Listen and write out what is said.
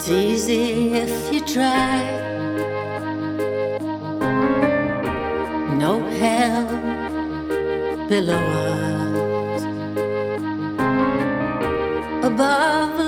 It's easy if you try. No hell below us, above